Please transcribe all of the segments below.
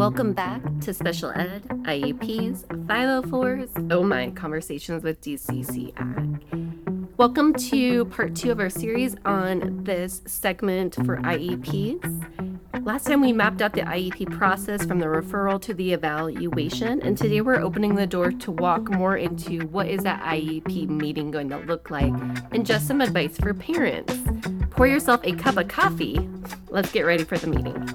Welcome back to Special Ed, IEPs, 504s, oh my, conversations with DCC Ag. Welcome to part 2 of our series on this segment for IEPs. Last time we mapped out the IEP process from the referral to the evaluation, and today we're opening the door to walk more into what is that IEP meeting going to look like and just some advice for parents. Pour yourself a cup of coffee. Let's get ready for the meeting.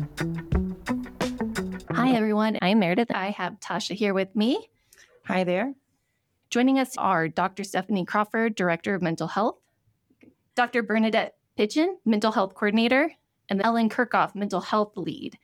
Hi, everyone. I'm Meredith. I have Tasha here with me. Hi there. Joining us are Dr. Stephanie Crawford, Director of Mental Health, Dr. Bernadette Pigeon, Mental Health Coordinator, and Ellen Kirchhoff, Mental Health Lead.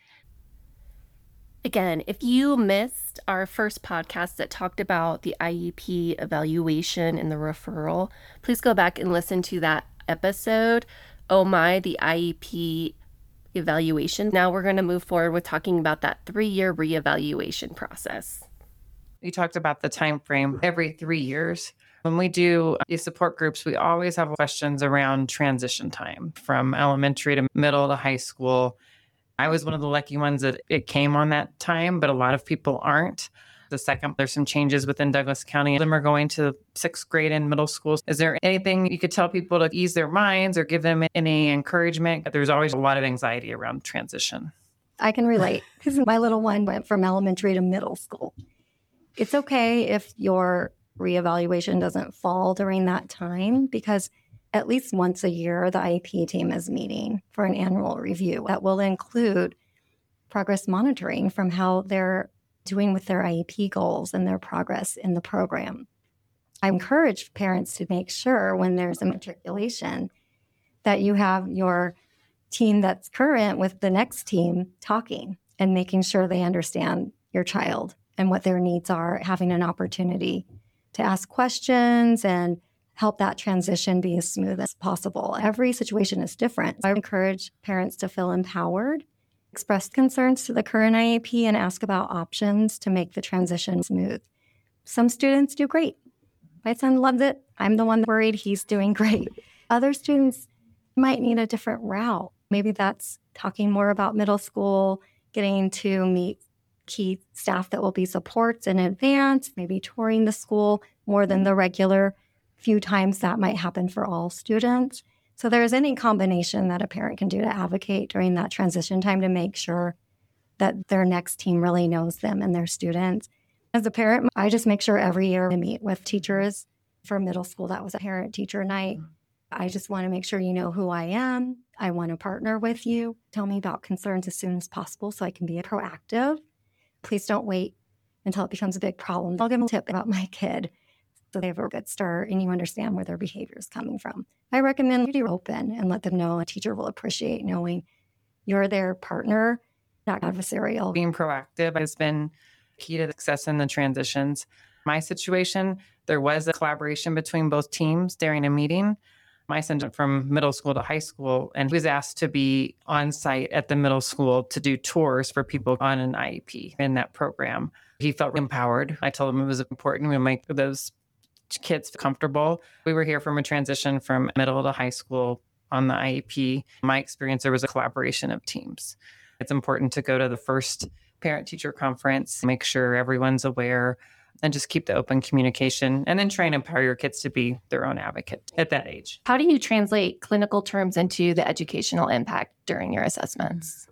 Again, if you missed our first podcast that talked about the IEP evaluation and the referral, please go back and listen to that episode. Oh my, the IEP evaluation. Now we're going to move forward with talking about that 3-year reevaluation process. You talked about the time frame every 3 years. When we do these support groups, we always have questions around transition time from elementary to middle to high school. I was one of the lucky ones that it came on that time, but a lot of people aren't. The second, there's some changes within Douglas County. Them are going to 6th grade and middle school. Is there anything you could tell people to ease their minds or give them any encouragement? There's always a lot of anxiety around transition. I can relate because my little one went from elementary to middle school. It's okay if your reevaluation doesn't fall during that time because at least once a year, the IEP team is meeting for an annual review that will include progress monitoring from how they're doing with their IEP goals and their progress in the program. I encourage parents to make sure when there's a matriculation that you have your team that's current with the next team talking and making sure they understand your child and what their needs are, having an opportunity to ask questions and help that transition be as smooth as possible. Every situation is different. I encourage parents to feel empowered, express concerns to the current IEP, and ask about options to make the transition smooth. Some students do great. My son loves it. I'm the one worried he's doing great. Other students might need a different route. Maybe that's talking more about middle school, getting to meet key staff that will be supports in advance, maybe touring the school more than the regular few times that might happen for all students. So there's any combination that a parent can do to advocate during that transition time to make sure that their next team really knows them and their students. As a parent, I just make sure every year I meet with teachers for middle school. That was a parent-teacher night. I just want to make sure you know who I am. I want to partner with you. Tell me about concerns as soon as possible so I can be proactive. Please don't wait until it becomes a big problem. I'll give them a tip about my kid so they have a good start and you understand where their behavior is coming from. I recommend you be open and let them know a teacher will appreciate knowing you're their partner, not adversarial. Being proactive has been key to success in the transitions. My situation, there was a collaboration between both teams during a meeting. My son went from middle school to high school and he was asked to be on site at the middle school to do tours for people on an IEP in that program. He felt empowered. I told him it was important to make those kids feel comfortable. We were here from a transition from middle to high school on the IEP. My experience, there was a collaboration of teams. It's important to go to the first parent-teacher conference, make sure everyone's aware, and just keep the open communication, and then try and empower your kids to be their own advocate at that age. How do you translate clinical terms into the educational impact during your assessments?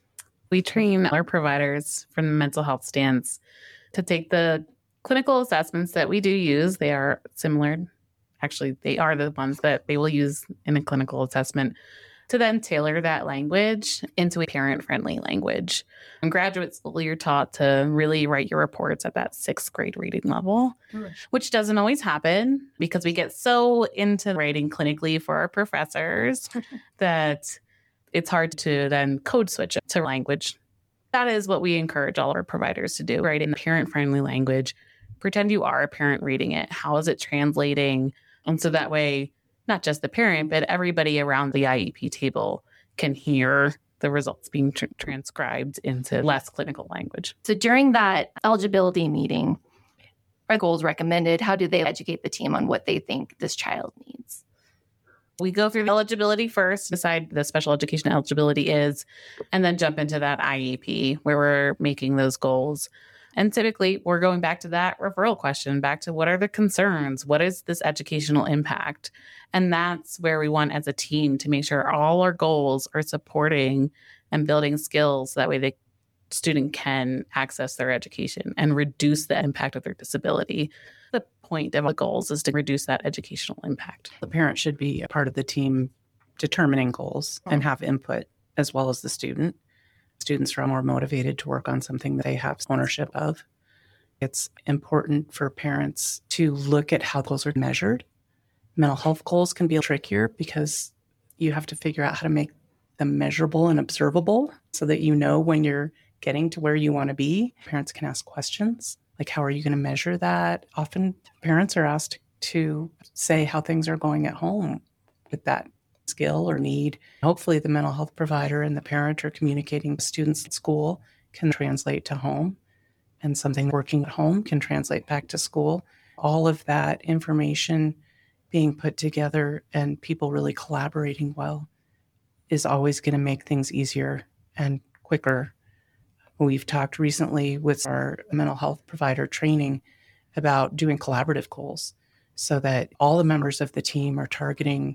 We train our providers from the mental health stance to take the clinical assessments that we do use. They are similar. Actually, they are the ones that they will use in a clinical assessment to then tailor that language into a parent-friendly language. In graduate school, you're taught to really write your reports at that 6th grade reading level, which doesn't always happen because we get so into writing clinically for our professors that it's hard to then code switch to language. That is what we encourage all our providers to do, write in parent-friendly language. Pretend you are a parent reading it. How is it translating? And so that way, not just the parent, but everybody around the IEP table can hear the results being transcribed into less clinical language. So during that eligibility meeting, are goals recommended? How do they educate the team on what they think this child needs? We go through the eligibility first, decide the special education eligibility is, and then jump into that IEP where we're making those goals. And typically we're going back to that referral question, back to what are the concerns? What is this educational impact? And that's where we want as a team to make sure all our goals are supporting and building skills. That way the student can access their education and reduce the impact of their disability. The point of the goals is to reduce that educational impact. The parent should be a part of the team determining goals and have input as well as the student. Students are more motivated to work on something that they have ownership of. It's important for parents to look at how goals are measured. Mental health goals can be trickier because you have to figure out how to make them measurable and observable so that you know when you're getting to where you want to be. Parents can ask questions like, how are you going to measure that? Often parents are asked to say how things are going at home with that skill or need. Hopefully the mental health provider and the parent are communicating with students at school can translate to home, and something working at home can translate back to school. All of that information being put together and people really collaborating well is always going to make things easier and quicker. We've talked recently with our mental health provider training about doing collaborative goals so that all the members of the team are targeting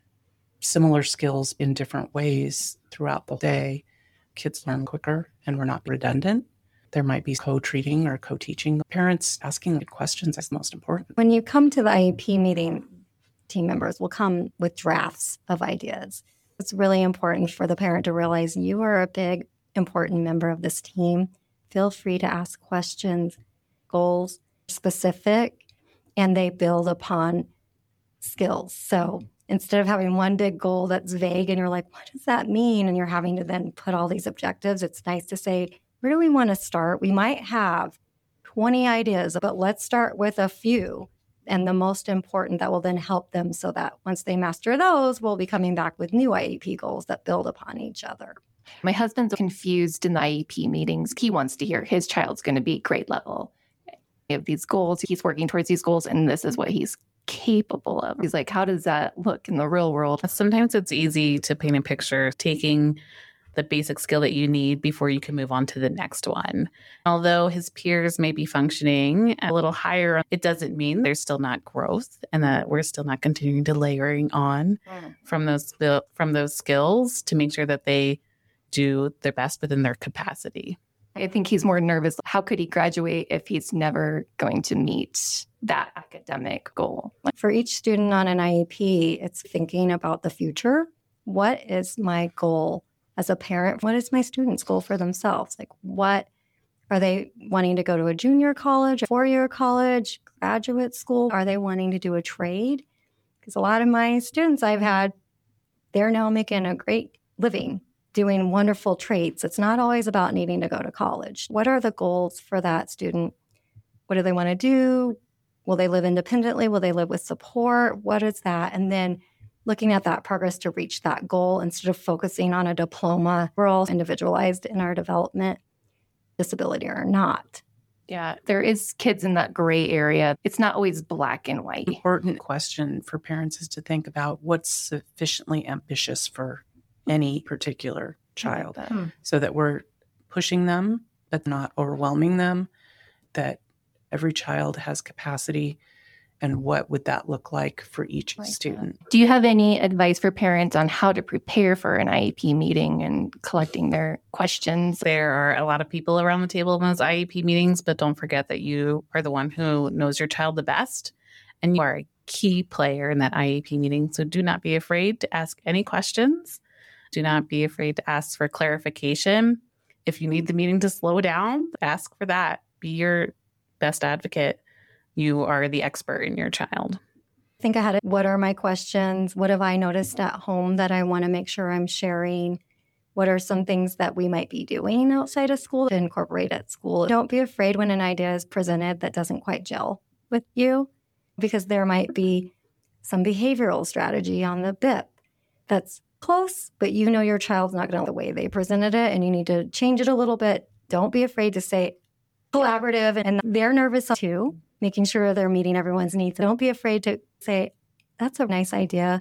similar skills in different ways throughout the day. Kids learn quicker and we're not redundant. There might be co-treating or co-teaching. Parents asking good questions is most important. When you come to the IEP meeting, team members will come with drafts of ideas. It's really important for the parent to realize you are a big, important member of this team. Feel free to ask questions. Goals specific, and they build upon skills. So instead of having one big goal that's vague and you're like, what does that mean? And you're having to then put all these objectives, it's nice to say, where do we want to start? We might have 20 ideas, but let's start with a few and the most important that will then help them so that once they master those, we'll be coming back with new IEP goals that build upon each other. My husband's confused in the IEP meetings. He wants to hear his child's going to be grade level. He have these goals. He's working towards these goals, and this is what he's capable of. He's like, how does that look in the real world? Sometimes it's easy to paint a picture, taking the basic skill that you need before you can move on to the next one. Although his peers may be functioning a little higher, it doesn't mean there's still not growth and that we're still not continuing to layering on from those skills to make sure that they do their best within their capacity. I think he's more nervous. How could he graduate if he's never going to meet that academic goal? For each student on an IEP, it's thinking about the future. What is my goal as a parent? What is my student's goal for themselves? Like, what are they wanting to go to a junior college, a four-year college, graduate school? Are they wanting to do a trade? Because a lot of my students I've had, they're now making a great living doing wonderful trades. It's not always about needing to go to college. What are the goals for that student? What do they want to do? Will they live independently? Will they live with support? What is that? And then looking at that progress to reach that goal instead of focusing on a diploma. We're all individualized in our development, disability or not. Yeah, there is kids in that gray area. It's not always black and white. Important question for parents is to think about what's sufficiently ambitious for any particular child so that we're pushing them, but not overwhelming them, that every child has capacity. And what would that look like for each student? Do you have any advice for parents on how to prepare for an IEP meeting and collecting their questions? There are a lot of people around the table in those IEP meetings, but don't forget that you are the one who knows your child the best, and you are a key player in that IEP meeting. So do not be afraid to ask any questions. Do not be afraid to ask for clarification. If you need the meeting to slow down, ask for that. Be your best advocate. You are the expert in your child. Think ahead. What are my questions? What have I noticed at home that I want to make sure I'm sharing? What are some things that we might be doing outside of school to incorporate at school? Don't be afraid when an idea is presented that doesn't quite gel with you, because there might be some behavioral strategy on the BIP that's close, but you know your child's not going to the way they presented it and you need to change it a little bit. Don't be afraid to say collaborative, and they're nervous too, making sure they're meeting everyone's needs. Don't be afraid to say, that's a nice idea.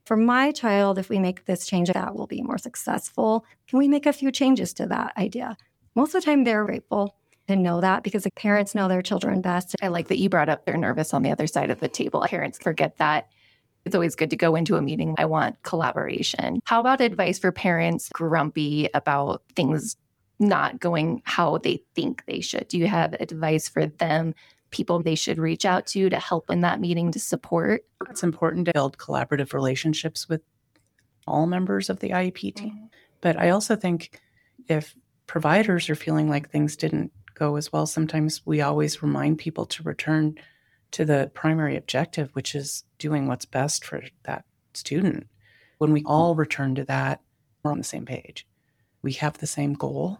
For my child, if we make this change, that will be more successful. Can we make a few changes to that idea? Most of the time, they're grateful to know that because the parents know their children best. I like that you brought up they're nervous on the other side of the table. Parents forget that. It's always good to go into a meeting. I want collaboration. How about advice for parents grumpy about things not going how they think they should? Do you have advice for them, people they should reach out to help in that meeting to support? It's important to build collaborative relationships with all members of the IEP team. But I also think if providers are feeling like things didn't go as well, sometimes we always remind people to return to the primary objective, which is doing what's best for that student. When we all return to that, we're on the same page. We have the same goal,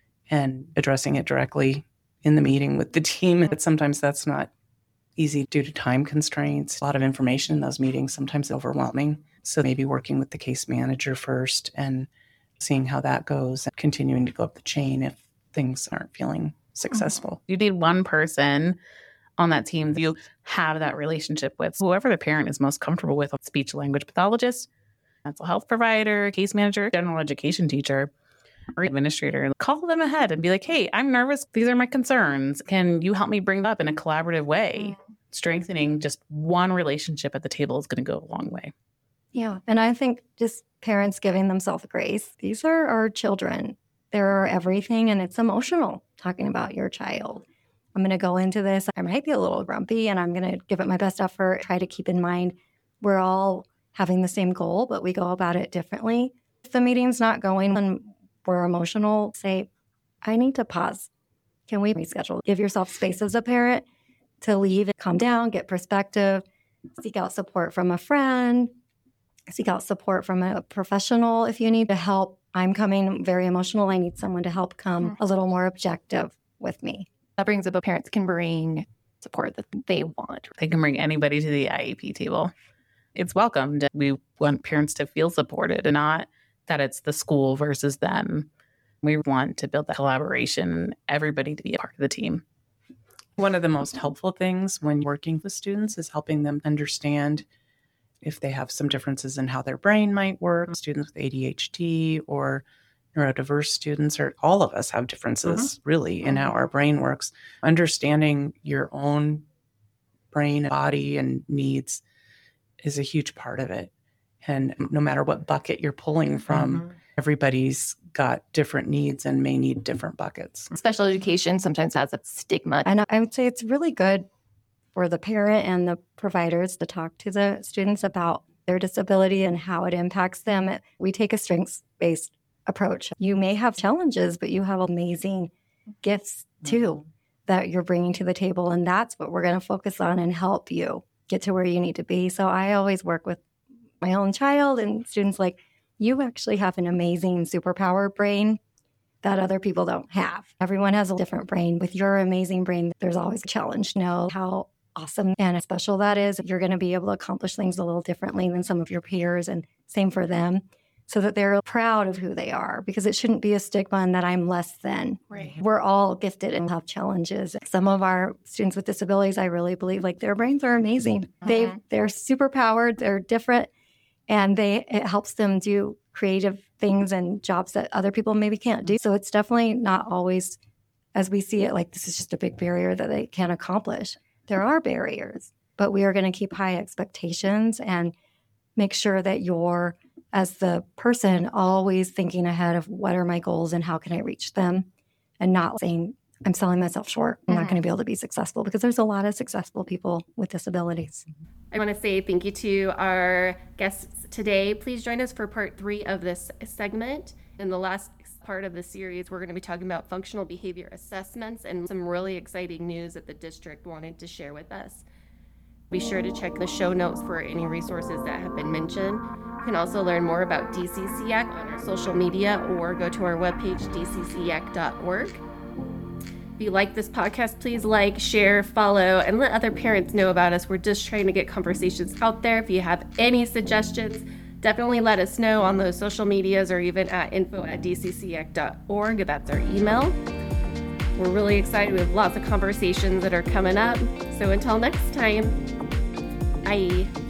and addressing it directly in the meeting with the team. But sometimes that's not easy due to time constraints. A lot of information in those meetings, sometimes overwhelming. So maybe working with the case manager first and seeing how that goes and continuing to go up the chain if things aren't feeling successful. You need one person on that team that you have that relationship with. Whoever the parent is most comfortable with, speech language pathologist, mental health provider, case manager, general education teacher, or administrator, call them ahead and be like, hey, I'm nervous. These are my concerns. Can you help me bring that up in a collaborative way? Strengthening just one relationship at the table is going to go a long way. Yeah. And I think just parents giving themselves grace. These are our children. They're everything, and it's emotional talking about your child. I'm going to go into this. I might be a little grumpy, and I'm going to give it my best effort. Try to keep in mind we're all having the same goal, but we go about it differently. If the meeting's not going and we're emotional, say, I need to pause. Can we reschedule? Give yourself space as a parent to leave and calm down, get perspective, seek out support from a friend, seek out support from a professional if you need to help. I'm coming very emotional. I need someone to help come a little more objective with me. That brings up parents can bring support that they want. They can bring anybody to the IEP table. It's welcomed. We want parents to feel supported and not that it's the school versus them. We want to build that collaboration, everybody to be a part of the team. One of the most helpful things when working with students is helping them understand if they have some differences in how their brain might work. Students with ADHD or neurodiverse students, or all of us have differences really in how our brain works. Understanding your own brain, body, and needs is a huge part of it. And no matter what bucket you're pulling from, everybody's got different needs and may need different buckets. Special education sometimes has a stigma. And I would say it's really good for the parent and the providers to talk to the students about their disability and how it impacts them. We take a strengths-based approach. You may have challenges, but you have amazing gifts too that you're bringing to the table. And that's what we're going to focus on and help you get to where you need to be. So I always work with my own child and students like, you actually have an amazing superpower brain that other people don't have. Everyone has a different brain. With your amazing brain, there's always a challenge. Know how awesome and special that is. You're going to be able to accomplish things a little differently than some of your peers, and same for them, so that they're proud of who they are, because it shouldn't be a stigma in that I'm less than. Right. We're all gifted and have challenges. Some of our students with disabilities, I really believe, like their brains are amazing. They're super powered, they're different, and it helps them do creative things and jobs that other people maybe can't do. So it's definitely not always, as we see it, like this is just a big barrier that they can't accomplish. There are barriers, but we are going to keep high expectations and make sure that you're, as the person, always thinking ahead of what are my goals and how can I reach them, and not saying, I'm selling myself short. I'm not going to be able to be successful, because there's a lot of successful people with disabilities. I want to say thank you to our guests today. Please join us for part 3 of this segment. In the last part of the series, we're going to be talking about functional behavior assessments and some really exciting news that the district wanted to share with us. Be sure to check the show notes for any resources that have been mentioned. You can also learn more about DCCAC on our social media or go to our webpage, dccac.org. If you like this podcast, please like, share, follow, and let other parents know about us. We're just trying to get conversations out there. If you have any suggestions, definitely let us know on those social medias or even at info@dccac.org. That's our email. We're really excited. We have lots of conversations that are coming up. So until next time, bye.